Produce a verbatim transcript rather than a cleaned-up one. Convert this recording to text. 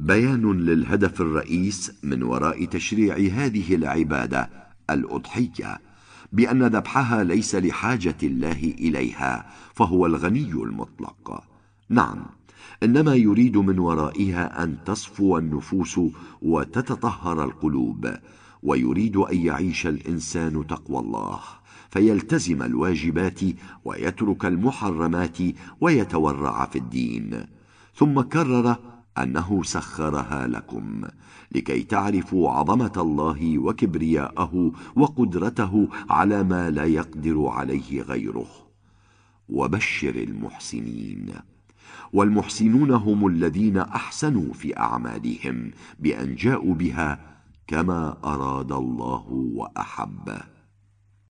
بيان للهدف الرئيس من وراء تشريع هذه العبادة الأضحية، بأن ذبحها ليس لحاجة الله إليها، فهو الغني المطلق. نعم، إنما يريد من ورائها أن تصفو النفوس وتتطهر القلوب، ويريد أن يعيش الإنسان تقوى الله، فيلتزم الواجبات ويترك المحرمات ويتورع في الدين. ثم كرر أنه سخرها لكم لكي تعرفوا عظمة الله وكبرياءه وقدرته على ما لا يقدر عليه غيره. وبشر المحسنين. والمحسنون هم الذين أحسنوا في أعمالهم بأن جاءوا بها كما أراد الله وأحبه.